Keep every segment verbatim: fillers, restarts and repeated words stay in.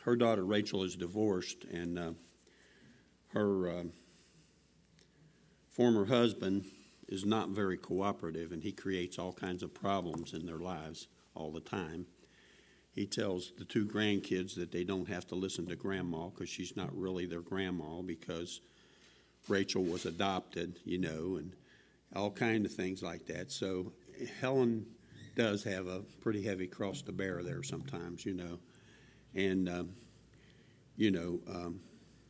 her daughter Rachel is divorced, and uh, her uh, former husband is not very cooperative, and he creates all kinds of problems in their lives all the time. He tells the two grandkids that they don't have to listen to grandma because she's not really their grandma, because Rachel was adopted, you know, and all kinds of things like that. So Helen does have a pretty heavy cross to bear there sometimes, you know. And, um, you know, um,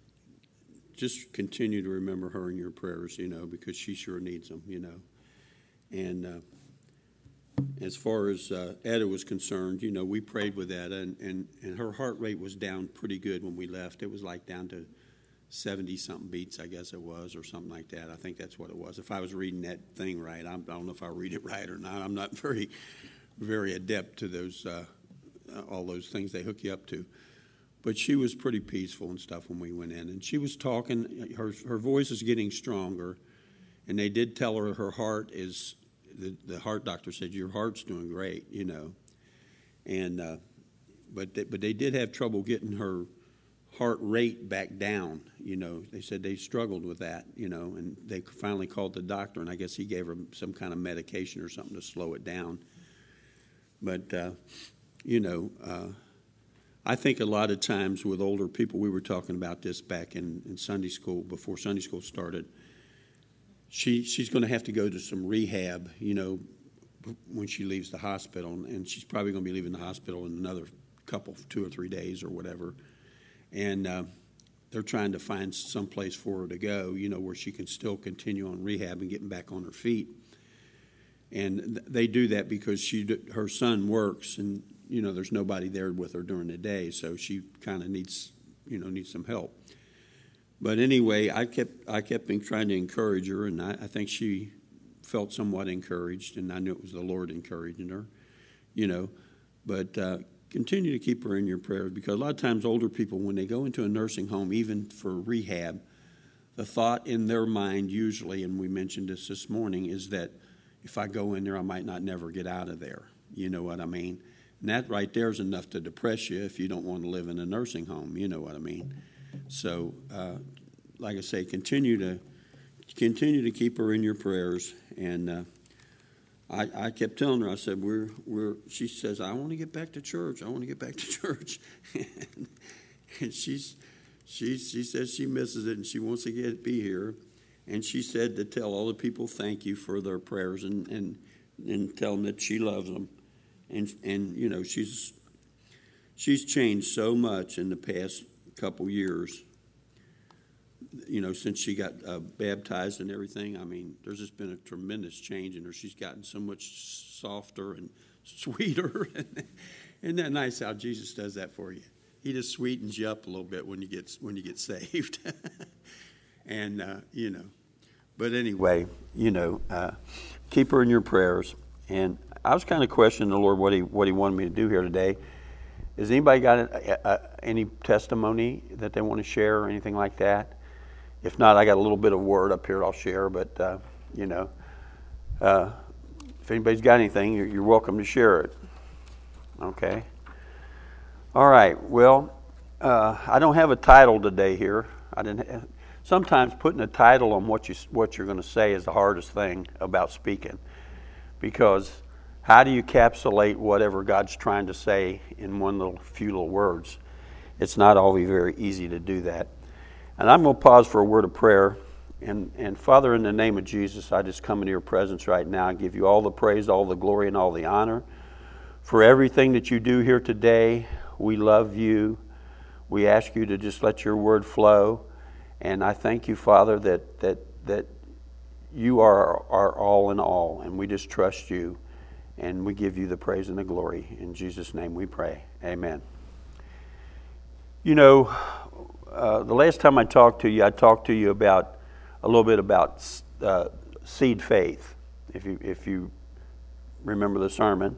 just continue to remember her in your prayers, you know, because she sure needs them, you know. And uh, as far as uh, Etta was concerned, you know, we prayed with Etta, and, and, and her heart rate was down pretty good when we left. It was like down to seventy-something beats, I guess it was, or something like that. I think that's what it was. If I was reading that thing right, I'm, I don't know if I read it right or not. I'm not very, very adept to those, uh, all those things they hook you up to. But she was pretty peaceful and stuff when we went in. And she was talking, her her voice is getting stronger. And they did tell her her heart is, the, the heart doctor said, your heart's doing great, you know. And, uh, but, they, but they did have trouble getting her heart rate back down, you know. They said they struggled with that, you know. And they finally called the doctor, and I guess he gave her some kind of medication or something to slow it down. But, uh, you know, uh, I think a lot of times with older people, we were talking about this back in, in Sunday school, before Sunday school started, she she's going to have to go to some rehab, you know, when she leaves the hospital, and she's probably going to be leaving the hospital in another couple, two or three days or whatever, and uh, they're trying to find some place for her to go, you know, where she can still continue on rehab and getting back on her feet. And they do that because she her son works, and you know, there's nobody there with her during the day, so she kind of needs, you know, needs some help. But anyway, I kept I kept trying to encourage her, and I, I think she felt somewhat encouraged, and I knew it was the Lord encouraging her, you know. But uh, continue to keep her in your prayers, because a lot of times older people, when they go into a nursing home, even for rehab, the thought in their mind usually, and we mentioned this this morning, is that if I go in there, I might not never get out of there. You know what I mean? And that right there is enough to depress you if you don't want to live in a nursing home. You know what I mean? So, uh, like I say, continue to continue to keep her in your prayers. And uh, I, I kept telling her, I said, "We're we're." She says, "I want to get back to church. I want to get back to church." and, and she's she she says she misses it and she wants to get be here. And she said to tell all the people thank you for their prayers, and and, and tell them that she loves them. And, and you know, she's she's changed so much in the past couple years, you know, since she got uh, baptized and everything. I mean, there's just been a tremendous change in her. She's gotten so much softer and sweeter. Isn't that nice how Jesus does that for you? He just sweetens you up a little bit when you get, when you get saved. and, uh, you know, but anyway, you know, uh, keep her in your prayers. And I was kind of questioning the Lord what he what he wanted me to do here today. Has anybody got a, a, any testimony that they want to share or anything like that? If not, I got a little bit of word up here I'll share. But, uh, you know, uh, if anybody's got anything, you're, you're welcome to share it. Okay. All right. Well, uh, I don't have a title today here. I didn't. Have, sometimes putting a title on what you what you're going to say is the hardest thing about speaking, because how do you encapsulate whatever God's trying to say in one little few little words? It's not always very easy to do that. And I'm going to pause for a word of prayer. And, and Father, in the name of Jesus, I just come into your presence right now and give you all the praise, all the glory, and all the honor for everything that you do here today. We love you. We ask you to just let your word flow. And I thank you, Father, that that that you are our all in all, and we just trust you. And we give you the praise and the glory. In Jesus' name we pray. Amen. You know, uh, the last time I talked to you, I talked to you about a little bit about uh, seed faith, if you if you remember the sermon.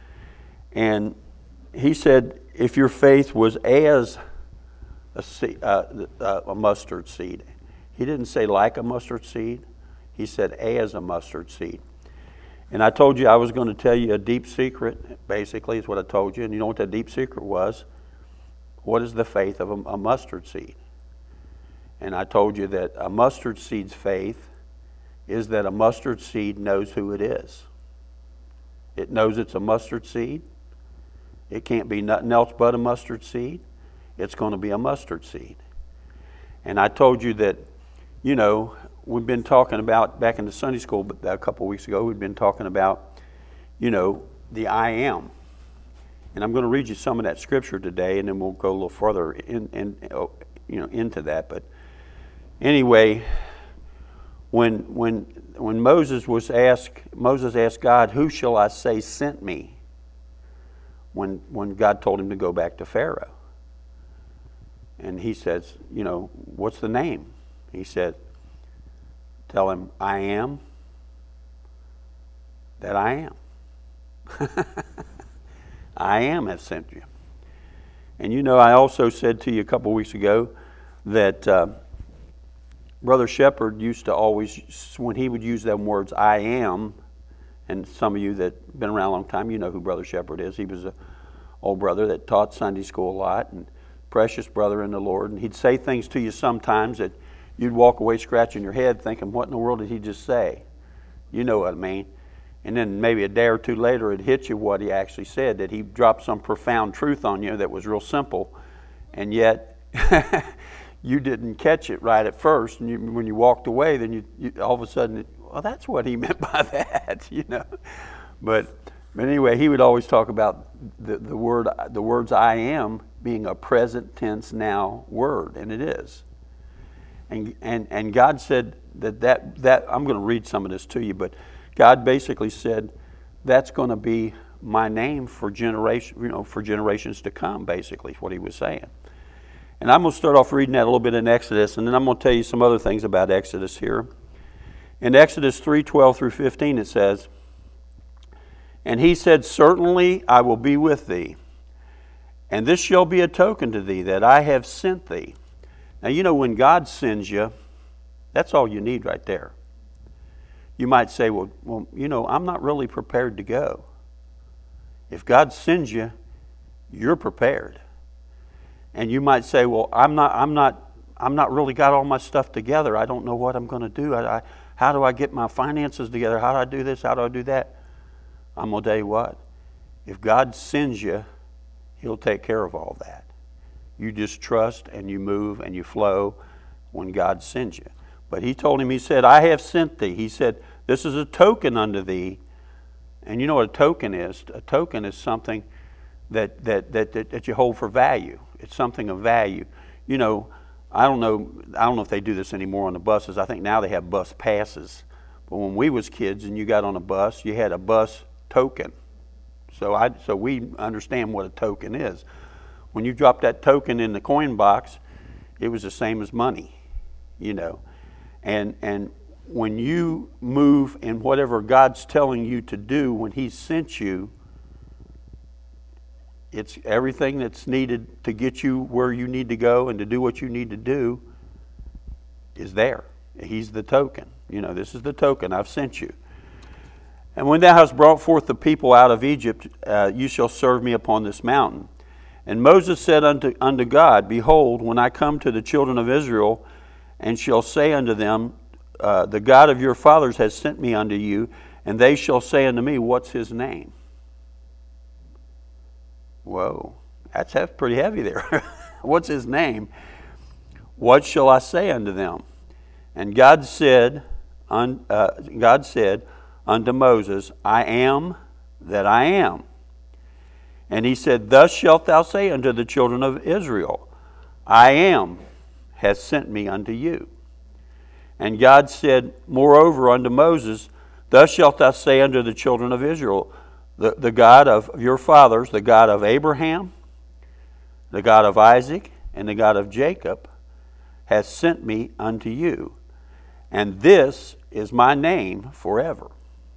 And he said, if your faith was as a, seed, uh, a mustard seed. He didn't say like a mustard seed. He said as a mustard seed. And I told you I was going to tell you a deep secret, basically, is what I told you. And you know what that deep secret was? what is the faith of a, a mustard seed? And I told you that a mustard seed's faith is that a mustard seed knows who it is. It knows it's a mustard seed. It can't be nothing else but a mustard seed. It's going to be a mustard seed. And I told you that, you know, we've been talking about, back in the Sunday school a couple of weeks ago, we've been talking about, you know, the I am. And I'm going to read you some of that scripture today, and then we'll go a little further in, in you know, into that. But anyway, when when when Moses was asked, Moses asked God, "Who shall I say sent me?" When when God told him to go back to Pharaoh, and he says, "You know, what's the name?" He said, "Tell him I am that I am." I am have sent you. And you know, I also said to you a couple of weeks ago that uh, Brother Shepherd used to always, when he would use them words, I am, and some of you that have been around a long time, you know who Brother Shepherd is. He was an old brother that taught Sunday school a lot, and precious brother in the Lord. And he'd say things to you sometimes that you'd walk away scratching your head thinking, what in the world did he just say? You know what I mean. And then maybe a day or two later it hit you what he actually said, that he dropped some profound truth on you that was real simple, and yet you didn't catch it right at first. And you, when you walked away, then you, you all of a sudden, it, well, that's what he meant by that, you know. But, but anyway, he would always talk about the, the word, the words I am being a present tense now word, and it is. And and and God said that that, that I'm going to read some of this to you, but God basically said, that's going to be my name for generation, you know, for generations to come, basically, is what he was saying. And I'm going to start off reading that a little bit in Exodus, and then I'm going to tell you some other things about Exodus here. In Exodus three twelve through fifteen, it says, "And he said, Certainly I will be with thee, and this shall be a token to thee that I have sent thee." Now, you know, when God sends you, that's all you need right there. You might say, well, well, you know, I'm not really prepared to go. If God sends you, you're prepared. And you might say, well, I'm not, I'm not, I'm not really got all my stuff together. I don't know what I'm going to do. I, I, how do I get my finances together? How do I do this? How do I do that? I'm going to tell you what. If God sends you, he'll take care of all that. You just trust and you move and you flow when God sends you. But he told him, he said, I have sent thee. He said, this is a token unto thee. And you know what a token is? A token is something that, that, that, that, that you hold for value. It's something of value. You know, I don't know, I don't know if they do this anymore on the buses. I think now they have bus passes. But when we was kids and you got on a bus, you had a bus token. So I, so we understand what a token is. When you drop that token in the coin box, it was the same as money, you know. And and when you move in whatever God's telling you to do when he sent you, it's everything that's needed to get you where you need to go and to do what you need to do is there. He's the token. You know, this is the token, I've sent you. And when thou hast brought forth the people out of Egypt, uh, you shall serve me upon this mountain. And Moses said unto, unto God, Behold, when I come to the children of Israel, and shall say unto them, uh, the God of your fathers has sent me unto you, and they shall say unto me, what's his name? Whoa, that's pretty heavy there. What's his name? What shall I say unto them? And God said, un, uh, God said unto Moses, I am that I am. And he said, Thus shalt thou say unto the children of Israel, I am has sent me unto you. And God said, Moreover unto Moses, Thus shalt thou say unto the children of Israel, the, the God of your fathers, the God of Abraham, the God of Isaac, and the God of Jacob, has sent me unto you. And this is my name forever.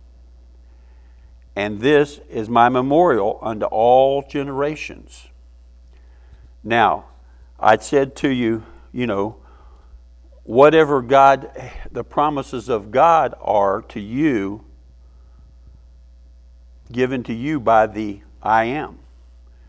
And this is my memorial unto all generations. Now, I said to you, you know, whatever God, the promises of God are to you, given to you by the I am.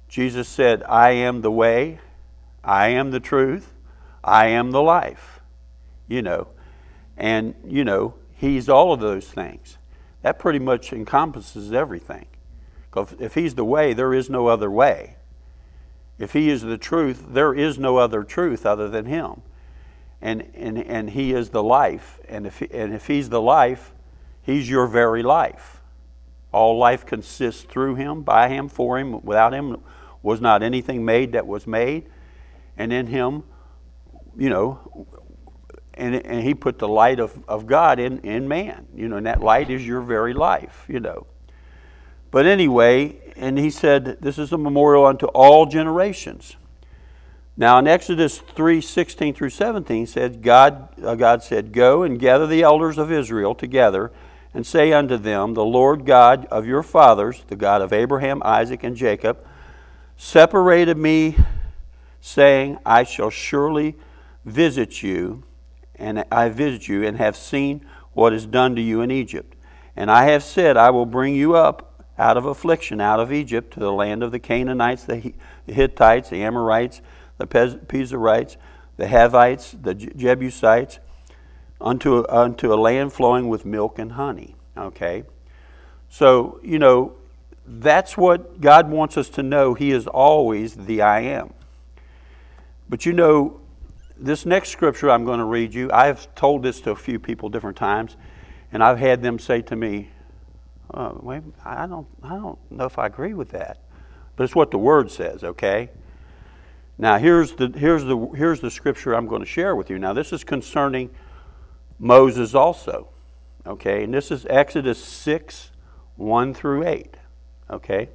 Jesus said, I am the way, I am the truth, I am the life. You know, and, you know, he's all of those things. That pretty much encompasses everything. Because if he's the way, there is no other way. If he is the truth, there is no other truth other than him. And and, and he is the life. And if, and if he's the life, he's your very life. All life consists through him, by him, for him. Without him was not anything made that was made. And in him, you know, and, and he put the light of, of God in, in man. You know, and that light is your very life, you know. But anyway, and he said, this is a memorial unto all generations. Now in Exodus three, sixteen through seventeen said, God, uh, God said, go and gather the elders of Israel together and say unto them, the Lord God of your fathers, the God of Abraham, Isaac, and Jacob, separated me, saying, I shall surely visit you, and I visit you, and have seen what is done to you in Egypt. And I have said, I will bring you up out of affliction, out of Egypt, to the land of the Canaanites, the Hittites, the Amorites, the Perizzites, the Hivites, the Jebusites, unto, unto a land flowing with milk and honey. Okay? So, you know, that's what God wants us to know. He is always the I am. But you know, this next scripture I'm going to read you, I've told this to a few people different times, and I've had them say to me, oh, wait, I don't, I don't know if I agree with that. But it's what the Word says, okay? Now, here's the, here's the, here's the scripture I'm going to share with you. Now, this is concerning Moses also, okay? And this is Exodus six, one through eight, okay?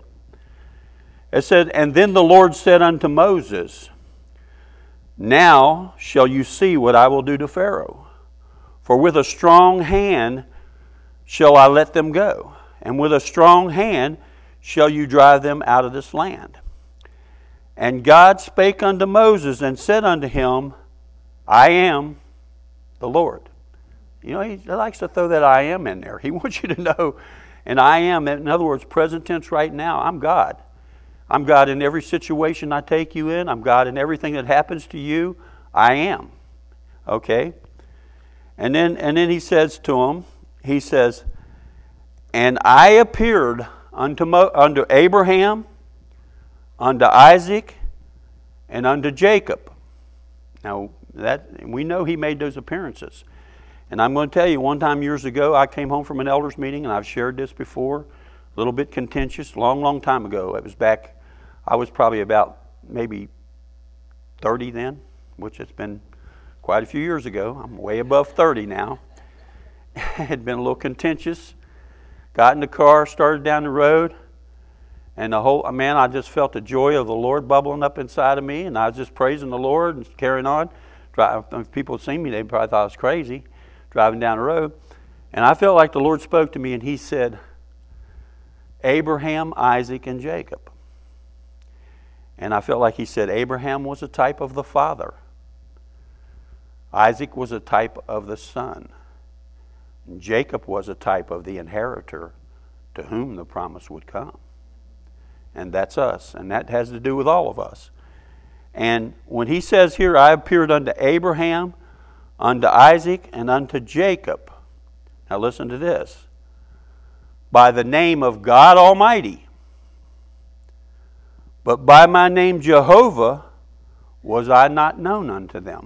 It said, and then the Lord said unto Moses, now shall you see what I will do to Pharaoh. For with a strong hand shall I let them go, and with a strong hand shall you drive them out of this land. And God spake unto Moses and said unto him, I am the Lord. You know, he likes to throw that I am in there. He wants you to know, and I am, in other words, present tense right now, I'm God. I'm God in every situation I take you in. I'm God in everything that happens to you. I am. Okay? And then, and then he says to him, he says, and I appeared unto, Mo, unto Abraham, unto Isaac, and unto Jacob. Now, that we know he made those appearances. And I'm going to tell you, one time years ago, I came home from an elders meeting, and I've shared this before, a little bit contentious, long, long time ago. It was back, I was probably about maybe thirty then, which has been quite a few years ago. I'm way above thirty now. It had been a little contentious. Got in the car, started down the road, and the whole, man, I just felt the joy of the Lord bubbling up inside of me, and I was just praising the Lord and carrying on. If people had seen me, they probably thought I was crazy, driving down the road. And I felt like the Lord spoke to me, and he said, Abraham, Isaac, and Jacob. And I felt like he said Abraham was a type of the father. Isaac was a type of the son. Jacob was a type of the inheritor to whom the promise would come. And that's us. And that has to do with all of us. And when he says here, I appeared unto Abraham, unto Isaac, and unto Jacob. Now listen to this. By the name of God Almighty. But by my name Jehovah was I not known unto them.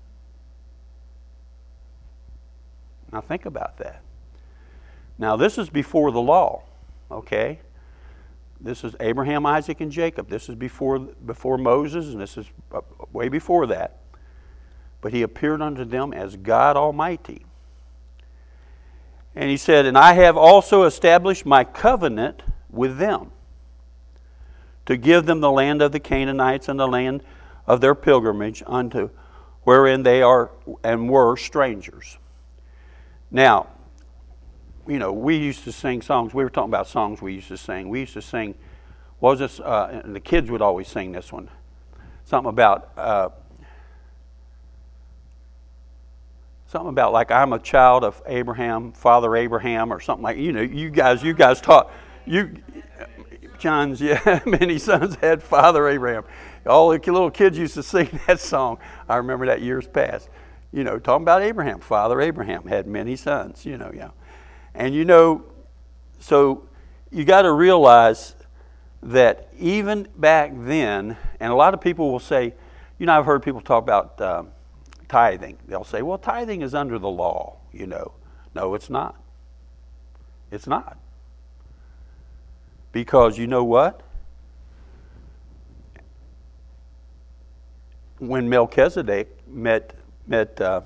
Now think about that. Now this is before the law, okay? This is Abraham, Isaac, and Jacob. This is before, before Moses, and this is way before that. But he appeared unto them as God Almighty. And he said, and I have also established my covenant with them, to give them the land of the Canaanites and the land of their pilgrimage unto wherein they are and were strangers. Now, you know, we used to sing songs. We were talking about songs we used to sing. We used to sing, what was this? Uh, and the kids would always sing this one. Something about, uh, something about like I'm a child of Abraham, Father Abraham, or something like, you know, you guys, you guys taught, you, John's, yeah, many sons had Father Abraham. All the little kids used to sing that song. I remember that years past. You know, talking about Abraham. Father Abraham had many sons, you know, yeah. And you know, so you got to realize that even back then, and a lot of people will say, you know, I've heard people talk about um, tithing. They'll say, well, tithing is under the law, you know. No, it's not. It's not. Because you know what? When Melchizedek met met uh,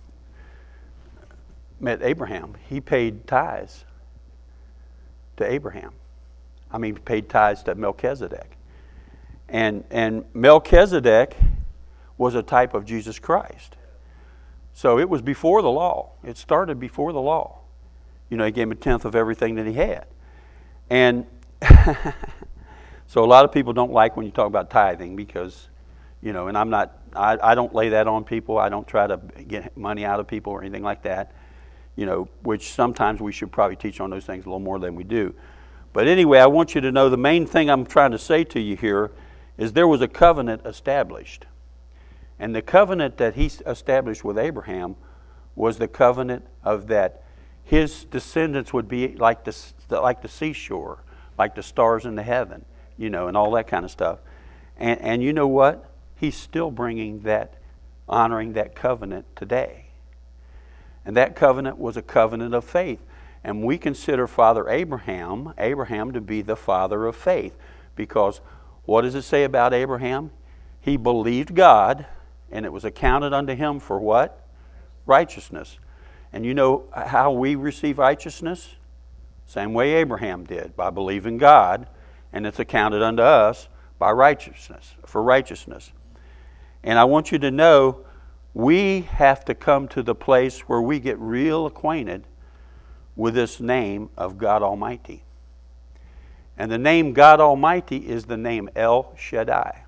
met Abraham, he paid tithes to Abraham. I mean, paid tithes to Melchizedek, and and Melchizedek was a type of Jesus Christ. So it was before the law. It started before the law. You know, he gave him a tenth of everything that he had, and so a lot of people don't like when you talk about tithing because, you know, and I'm not, I, I don't lay that on people. I don't try to get money out of people or anything like that, you know, which sometimes we should probably teach on those things a little more than we do. But anyway, I want you to know the main thing I'm trying to say to you here is there was a covenant established. And the covenant that he established with Abraham was the covenant of that his descendants would be like the, like the seashore, like the stars in the heaven, you know, and all that kind of stuff. And, and you know what? He's still bringing that, honoring that covenant today. And that covenant was a covenant of faith. And we consider Father Abraham, Abraham to be the father of faith. Because what does it say about Abraham? He believed God, and it was accounted unto him for what? Righteousness. And you know how we receive righteousness? Same way Abraham did, by believing God, and it's accounted unto us by righteousness, for righteousness. And I want you to know, we have to come to the place where we get real acquainted with this name of God Almighty. And the name God Almighty is the name El Shaddai.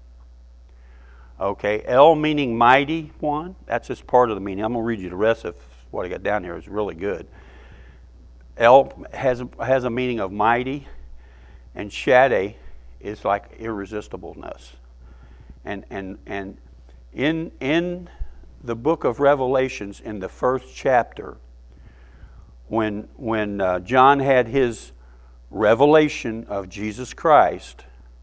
Okay, El meaning mighty one. That's just part of the meaning. I'm going to read you the rest of what I got down here. It's really good. El has, has a meaning of mighty, and Shaddai is like irresistibleness. And, and, and in, in the book of Revelations, in the first chapter, when, when uh, John had his revelation of Jesus Christ,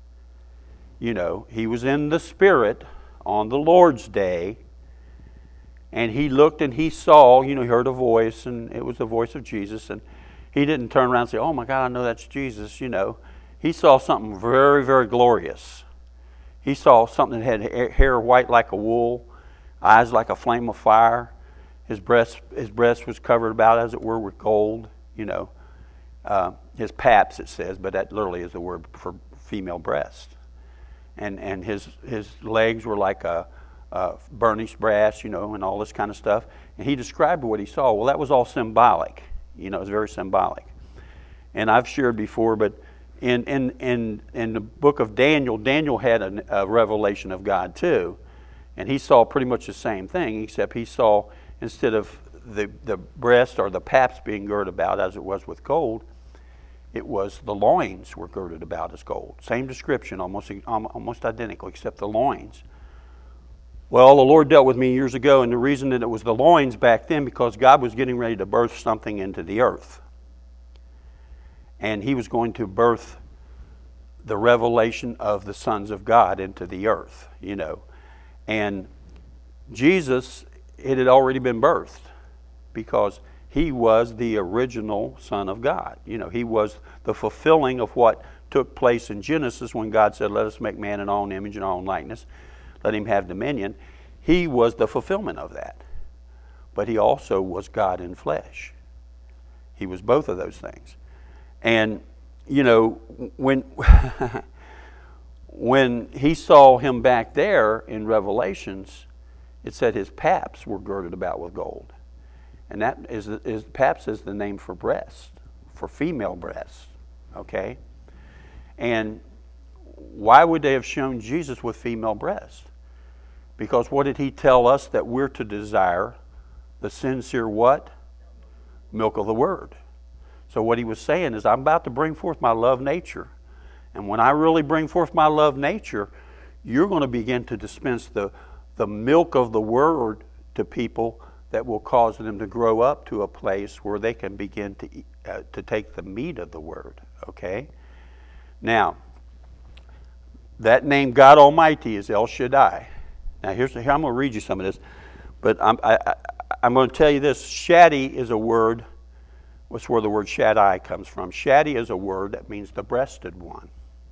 you know, he was in the Spirit on the Lord's day, and he looked and he saw, you know, he heard a voice, and it was the voice of Jesus, and he didn't turn around and say, oh my God, I know that's Jesus, you know. He saw something very, very glorious. He saw something that had hair white like a wool, eyes like a flame of fire. His breast, his breast was covered about, as it were, with gold, you know. Uh, his paps, it says, but that literally is the word for female breast. And and his his legs were like a, a burnished brass, you know, and all this kind of stuff. And he described what he saw. Well, that was all symbolic. You know, it was very symbolic. And I've shared before, but in in in, in the book of Daniel, Daniel had a, a revelation of God too. And he saw pretty much the same thing, except he saw, instead of the, the breast or the paps being girded about as it was with gold, it was the loins were girded about as gold. Same description, almost almost identical, except the loins. Well, the Lord dealt with me years ago, and the reason that it was the loins back then, because God was getting ready to birth something into the earth. And he was going to birth the revelation of the sons of God into the earth, you know. And Jesus, it had already been birthed, because he was the original Son of God. You know, he was the fulfilling of what took place in Genesis when God said, let us make man in our own image and our own likeness. Let him have dominion. He was the fulfillment of that. But he also was God in flesh. He was both of those things. And, you know, when, when he saw him back there in Revelations, it said his paps were girded about with gold. And that is, is paps is the name for breast, for female breasts, okay? And why would they have shown Jesus with female breasts? Because what did he tell us that we're to desire? The sincere what? Milk of the Word. So what he was saying is, I'm about to bring forth my love nature. And when I really bring forth my love nature, you're going to begin to dispense the, the milk of the Word to people that will cause them to grow up to a place where they can begin to eat, uh, to take the meat of the Word. Okay? Now, that name God Almighty is El Shaddai. Now, here's here I'm going to read you some of this, but I'm I, I, I'm going to tell you this. Shadi is a word. What's where the word Shaddai comes from? Shadi is a word that means the breasted one.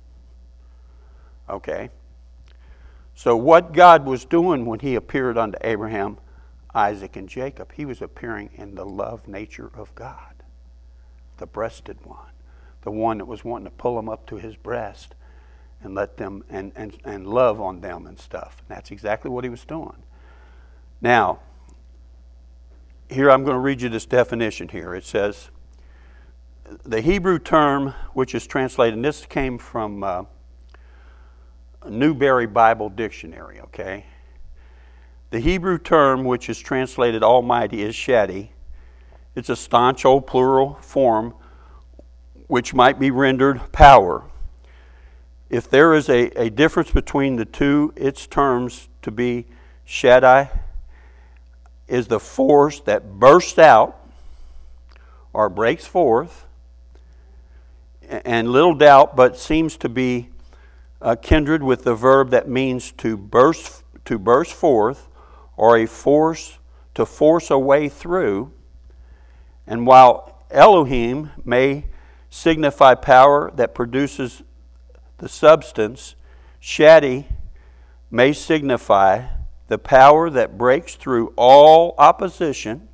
Okay. So what God was doing when He appeared unto Abraham, Isaac, and Jacob, He was appearing in the love nature of God, the breasted one, the one that was wanting to pull them up to His breast and let them and, and, and love on them and stuff. And that's exactly what He was doing. Now, here I'm going to read you this definition here. It says, the Hebrew term which is translated, and this came from uh, Newberry Bible Dictionary, okay? The Hebrew term which is translated Almighty is Shadi. It's a staunch old plural form which might be rendered power. If there is a, a difference between the two, its terms to be Shaddai is the force that bursts out or breaks forth, and little doubt, but seems to be uh, kindred with the verb that means to burst, to burst forth, or a force to force a way through. And while Elohim may signify power that produces the substance, Shadi may signify the power that breaks through all opposition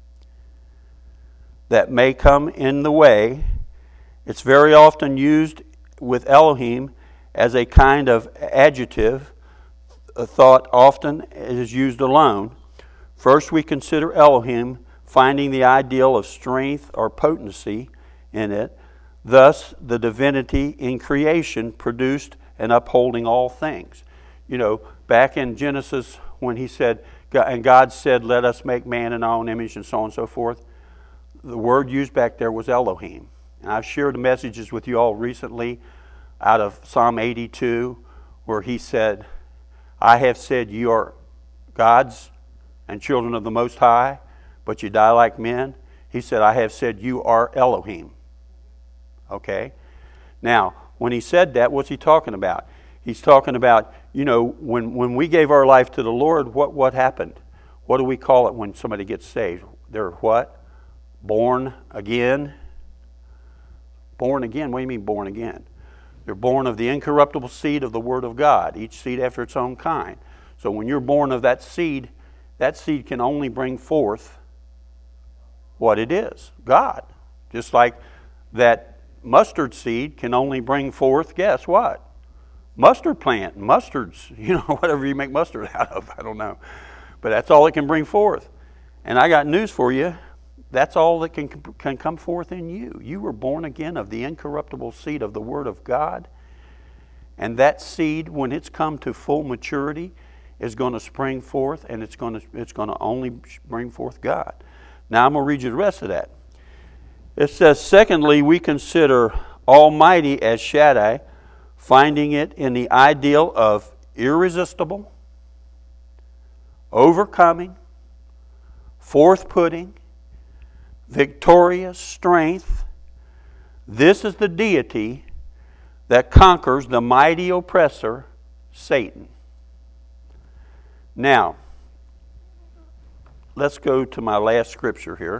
that may come in the way. It's very often used with Elohim as a kind of adjective. A thought often is used alone. First, we consider Elohim, finding the ideal of strength or potency in it. Thus, the divinity in creation produced and upholding all things. You know, back in Genesis when He said, and God said, let us make man in our own image, and so on and so forth, the word used back there was Elohim. And I've shared the messages with you all recently out of Psalm eighty-two, where He said, I have said you are gods and children of the Most High, but you die like men. He said, I have said you are Elohim. Okay? Now, when He said that, what's He talking about? He's talking about, you know, when, when we gave our life to the Lord, what, what happened? What do we call it when somebody gets saved? They're what? Born again? Born again? What do you mean born again? They're born of the incorruptible seed of the Word of God, each seed after its own kind. So when you're born of that seed, that seed can only bring forth what it is, God. Just like that mustard seed can only bring forth, guess what? Mustard plant, mustards, you know, whatever you make mustard out of, I don't know. But that's all it can bring forth. And I got news for you. That's all that can, can come forth in you. You were born again of the incorruptible seed of the Word of God. And that seed, when it's come to full maturity, is going to spring forth, and it's going to, it's going to only bring forth God. Now I'm going to read you the rest of that. It says, secondly, we consider Almighty as Shaddai, finding it in the ideal of irresistible, overcoming, forth-putting, victorious strength. This is the deity that conquers the mighty oppressor, Satan. Now, let's go to my last scripture here.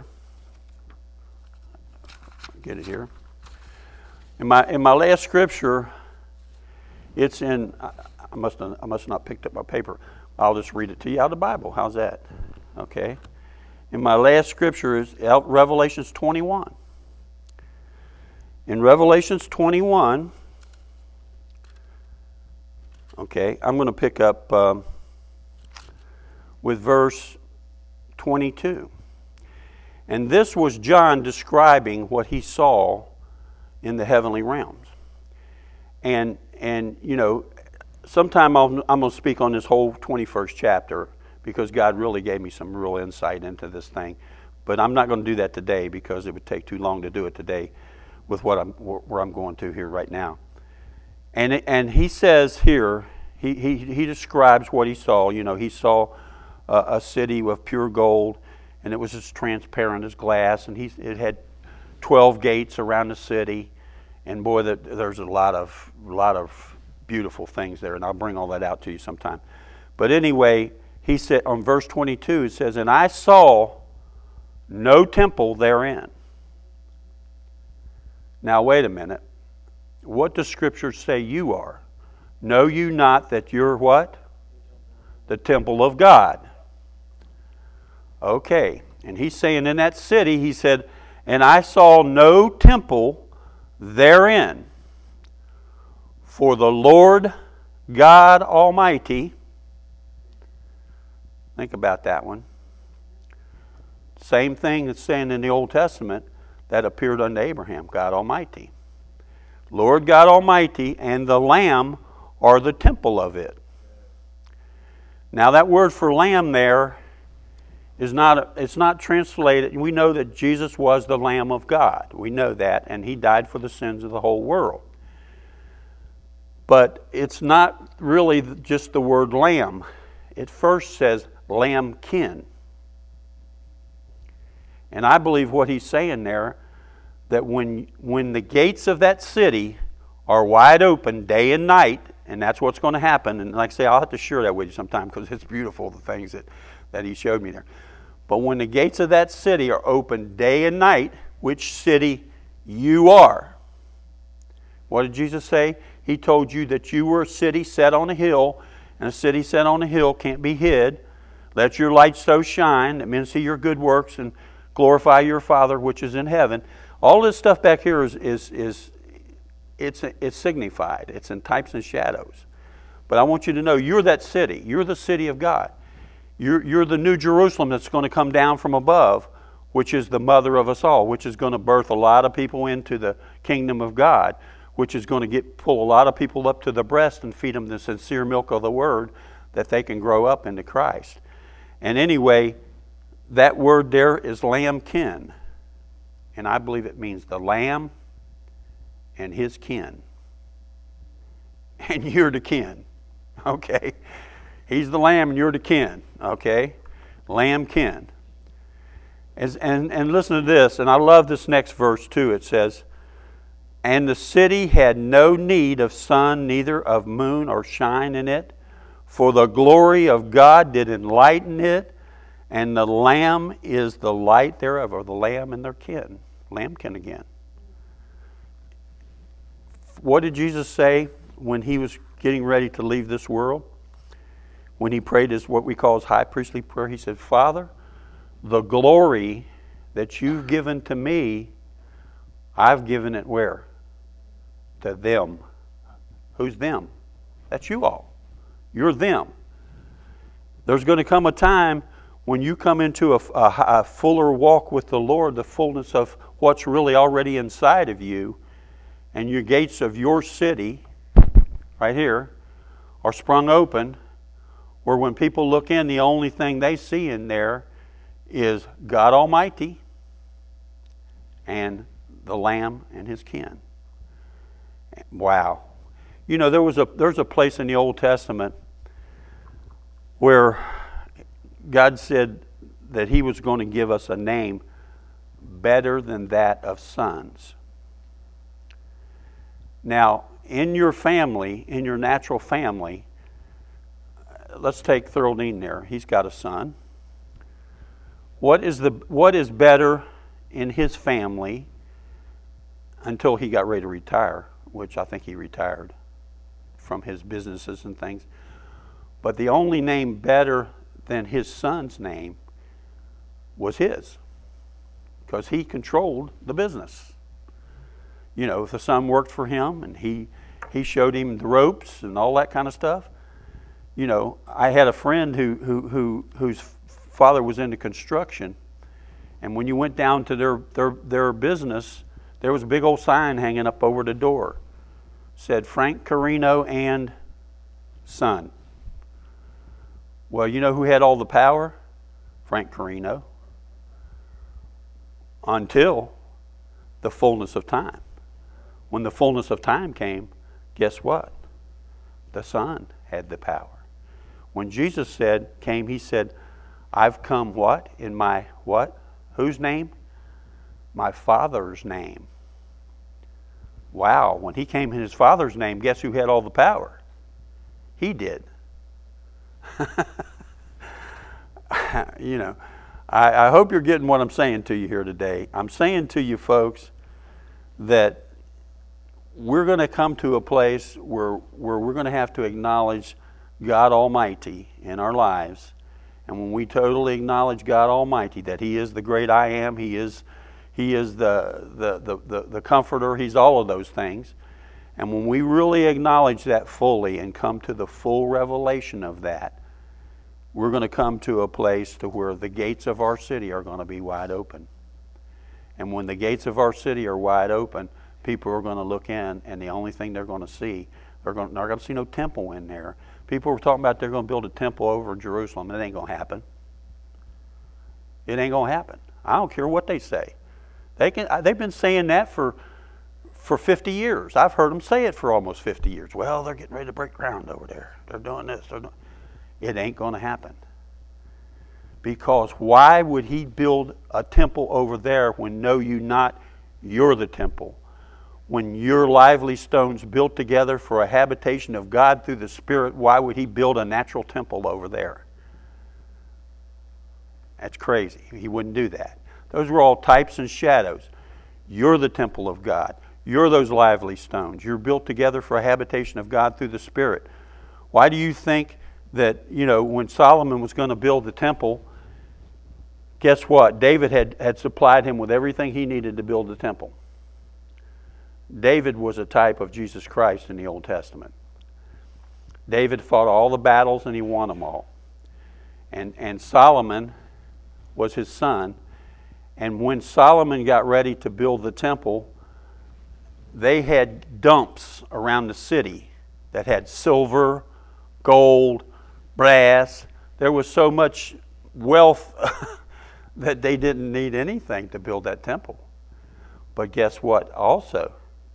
Get it here. In my in my last scripture, it's in. I, I must I must not picked up my paper. I'll just read it to you out of the Bible. How's that? Okay. In my last scripture is out Revelations twenty-one. In Revelations twenty-one, okay, I'm going to pick up um, with verse twenty-two. And this was John describing what he saw in the heavenly realms. And, and you know, sometime I'm, I'm going to speak on this whole twenty-first chapter, because God really gave me some real insight into this thing. But I'm not going to do that today, because it would take too long to do it today with what I'm, where I'm going to here right now. And, and he says here, he, he, he describes what he saw. You know, he saw a, a city with pure gold, and it was as transparent as glass, and he, it had twelve gates around the city. And boy, that, there's a lot of, lot of beautiful things there, and I'll bring all that out to you sometime. But anyway, he said on verse twenty-two, it says, and I saw no temple therein. Now wait a minute. What does Scripture say you are? Know you not that you're what? The temple of God. Okay. And he's saying in that city, he said, and I saw no temple therein. For the Lord God Almighty, think about that one. Same thing that's saying in the Old Testament that appeared unto Abraham, God Almighty. Lord God Almighty and the Lamb are the temple of it. Now that word for lamb there is not, it's not translated. We know that Jesus was the Lamb of God. We know that, and He died for the sins of the whole world. But it's not really just the word lamb. It first says lambkin. And I believe what he's saying there, that when, when the gates of that city are wide open day and night, and that's what's going to happen, and like I say, I'll have to share that with you sometime because it's beautiful, the things that, that he showed me there. But when the gates of that city are open day and night, which city you are. What did Jesus say? He told you that you were a city set on a hill, and a city set on a hill can't be hid. Let your light so shine that men see your good works and glorify your Father which is in heaven. All this stuff back here is, is, is it's, it's signified. It's in types and shadows. But I want you to know you're that city. You're the city of God. You're, you're the new Jerusalem that's going to come down from above, which is the mother of us all, which is going to birth a lot of people into the kingdom of God, which is going to get pull a lot of people up to the breast and feed them the sincere milk of the Word that they can grow up into Christ. And anyway, that word there is lambkin. And I believe it means the lamb and his kin. And you're the kin. Okay? He's the lamb and you're the kin. Okay? Lambkin. As, and, and listen to this, and I love this next verse too. It says, and the city had no need of sun, neither of moon or shine in it, for the glory of God did enlighten it, and the Lamb is the light thereof, or the Lamb and their kin. Lambkin again. What did Jesus say when He was getting ready to leave this world? When He prayed His, what we call His high priestly prayer, He said, Father, the glory that you've given to me, I've given it where? To them. Who's them? That's you all. You're them. There's going to come a time when you come into a, a, a fuller walk with the Lord, the fullness of what's really already inside of you, and your gates of your city, right here, are sprung open, where when people look in, the only thing they see in there is God Almighty and the Lamb and His kin. Wow. You know, there was a there's a place in the Old Testament where God said that He was going to give us a name better than that of sons. Now, in your family, in your natural family, let's take Thurldine there. He's got a son. What is the what is better in his family until he got ready to retire, which I think he retired from his businesses and things. But the only name better than his son's name was his, because he controlled the business. You know, if the son worked for him and he he showed him the ropes and all that kind of stuff. You know, I had a friend who who who whose father was into construction, and when you went down to their their their business, there was a big old sign hanging up over the door. Said Frank Carino and Son. Well, you know who had all the power? Frank Carino. Until the fullness of time. When the fullness of time came, Guess what? The Son had the power. When Jesus said, came, he said, I've come what? In my what? Whose name? My Father's name. Wow, when he came in his Father's name, guess who had all the power? He did. You know, I, I hope you're getting what I'm saying to you here today. I'm saying to you folks that we're going to come to a place where, where we're going to have to acknowledge God Almighty in our lives. And when we totally acknowledge God Almighty, that He is the great I am, He is, he is the, the, the, the, the comforter, He's all of those things. And when we really acknowledge that fully and come to the full revelation of that, we're going to come to a place to where the gates of our city are going to be wide open. And when the gates of our city are wide open, people are going to look in, and the only thing they're going to see, they're going, they're going to see no temple in there. People were talking about they're going to build a temple over in Jerusalem. It ain't going to happen. It ain't going to happen. I don't care what they say. They can. They've been saying that for for fifty years. I've heard them say it for almost fifty years. Well, they're getting ready to break ground over there. They're doing this. They're doing... It ain't going to happen. Because why would he build a temple over there when know you not, you're the temple? When your lively stones built together for a habitation of God through the Spirit, why would he build a natural temple over there? That's crazy. He wouldn't do that. Those were all types and shadows. You're the temple of God. You're those lively stones. You're built together for a habitation of God through the Spirit. Why do you think that, you know, when Solomon was going to build the temple, guess what? David had, had supplied him with everything he needed to build the temple. David was a type of Jesus Christ in the Old Testament. David fought all the battles and he won them all. And, and Solomon was his son. And when Solomon got ready to build the temple, they had dumps around the city that had silver, gold, brass. There was so much wealth that they didn't need anything to build that temple. But guess what? Also,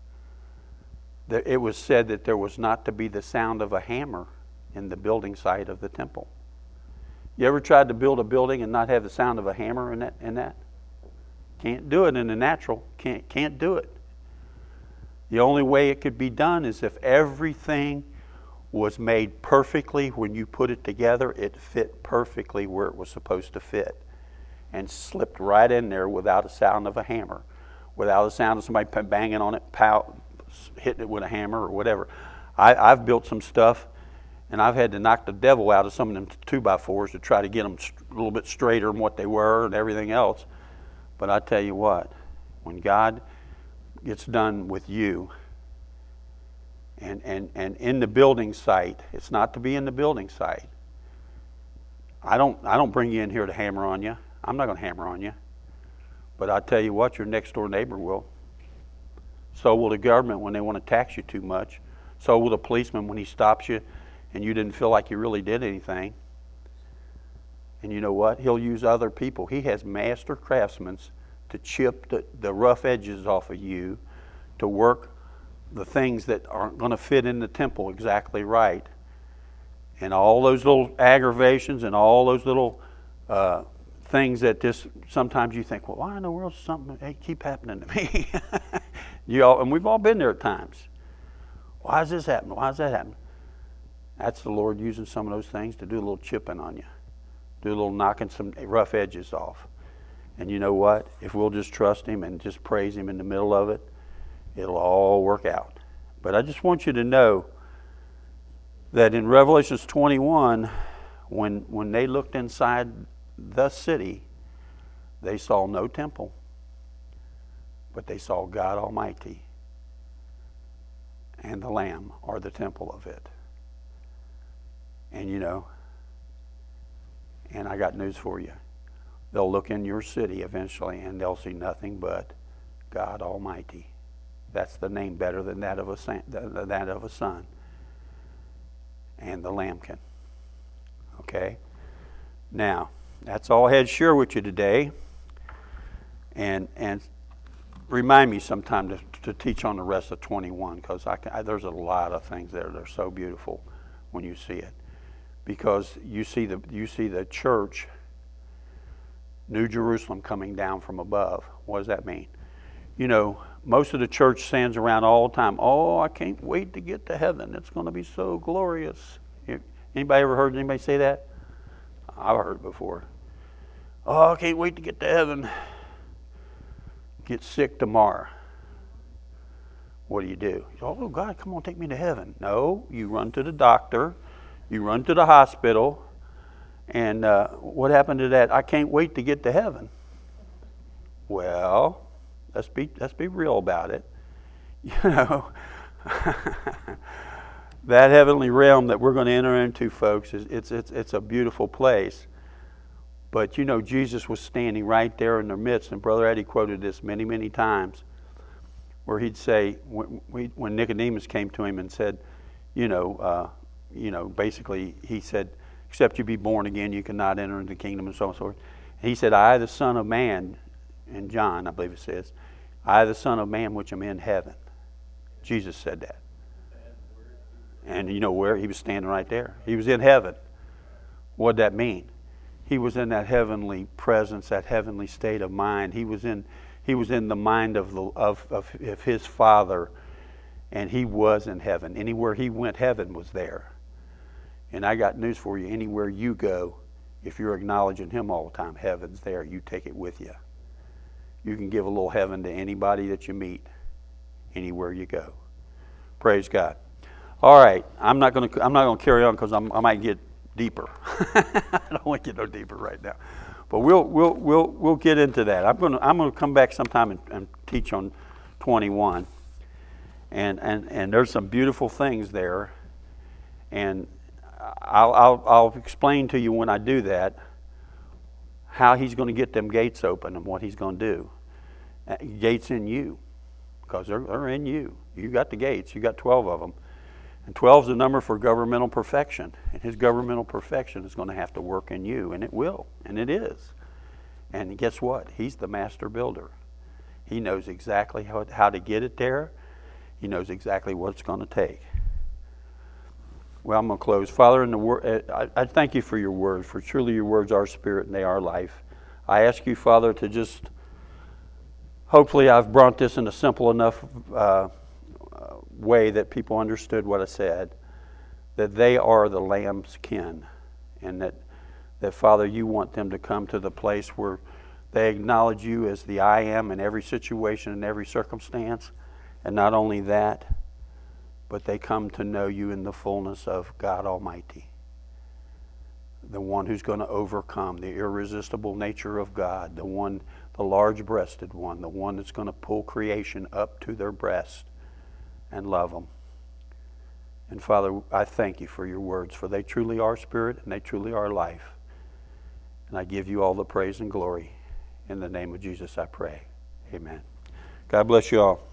it was said that there was not to be the sound of a hammer in the building site of the temple. You ever tried to build a building and not have the sound of a hammer in that? In that? Can't do it in the natural. Can't, can't do it. The only way it could be done is if everything was made perfectly. When you put it together, it fit perfectly where it was supposed to fit and slipped right in there without a sound of a hammer, without a sound of somebody banging on it, pow, hitting it with a hammer or whatever. I, I've built some stuff, and I've had to knock the devil out of some of them two by fours to try to get them a little bit straighter than what they were and everything else. But I tell you what, when God gets done with you, And, and, and in the building site, it's not to be in the building site. I don't, I don't bring you in here to hammer on you. I'm not going to hammer on you. But I tell you what, your next door neighbor will. So will the government when they want to tax you too much. So will the policeman when he stops you and you didn't feel like you really did anything. And you know what? He'll use other people. He has master craftsmen to chip the, the rough edges off of you, to work the things that aren't going to fit in the temple exactly right. And all those little aggravations and all those little uh, things that just sometimes you think, well, why in the world does something they keep happening to me? you all, and we've all been there at times. Why is this happening? Why is that happening? That's the Lord using some of those things to do a little chipping on you, do a little knocking some rough edges off. And you know what? If we'll just trust Him and just praise Him in the middle of it, it'll all work out. But I just want you to know that in Revelation twenty-one, when, when they looked inside the city, they saw no temple, but they saw God Almighty, and the Lamb are the temple of it. And you know, and I got news for you. They'll look in your city eventually and they'll see nothing but God Almighty. That's the name better than that of a son, that of a son. And the Lambkin. Okay? Now, that's all I had to share with you today. And and remind me sometime to to teach on the rest of twenty-one, because I, I there's a lot of things there that are so beautiful when you see it, because you see the you see the church, New Jerusalem, coming down from above. What does that mean? You know, most of the church stands around all the time. Oh, I can't wait to get to heaven. It's going to be so glorious. Anybody ever heard anybody say that? I've heard it before. Oh, I can't wait to get to heaven. Get sick tomorrow. What do you do? Oh, God, come on, take me to heaven. No, you run to the doctor. You run to the hospital. And uh, what happened to that? I can't wait to get to heaven. Well, let's be, let's be real about it. You know, that heavenly realm that we're going to enter into, folks, is it's, it's, it's a beautiful place. But, you know, Jesus was standing right there in their midst. And Brother Eddie quoted this many, many times, where he'd say, when Nicodemus came to him and said, you know, uh, you know, basically he said, except you be born again, you cannot enter into the kingdom, and so on and so forth. And he said, I, the Son of Man, in John, I believe it says, I, the Son of Man, which am in heaven. Jesus said that. And you know where? He was standing right there. He was in heaven. What'd that mean? He was in that heavenly presence, that heavenly state of mind. He was in, he was in the mind of, the, of, of, of his Father, and he was in heaven. Anywhere he went, heaven was there. And I got news for you. Anywhere you go, if you're acknowledging him all the time, heaven's there. You take it with you. You can give a little heaven to anybody that you meet, anywhere you go. Praise God. All right, I'm not going to. I'm not going to carry on because I might get deeper. I don't want to get no deeper right now, but we'll we'll we'll we'll get into that. I'm going to I'm going to come back sometime and, and teach on twenty-one, and and and there's some beautiful things there, and I'll I'll I'll explain to you when I do that how he's going to get them gates open and what he's going to do. Uh, gates in you, because they're they're in you. You got the gates. You got twelve of them. And twelve is the number for governmental perfection. And his governmental perfection is going to have to work in you. And it will. And it is. And guess what? He's the master builder. He knows exactly how, how to get it there. He knows exactly what it's going to take. Well, I'm going to close. Father, in the word, I, I thank you for your word. For truly your words are spirit and they are life. I ask you, Father, to just, hopefully I've brought this in a simple enough uh, way that people understood what I said, that they are the Lamb's kin, and that, that Father, you want them to come to the place where they acknowledge you as the I am in every situation and every circumstance, and not only that, but they come to know you in the fullness of God Almighty, the one who's going to overcome the irresistible nature of God, the one, the large-breasted one, the one that's going to pull creation up to their breast and love them. And Father, I thank you for your words, for they truly are spirit and they truly are life. And I give you all the praise and glory. In the name of Jesus I pray. Amen. God bless you all.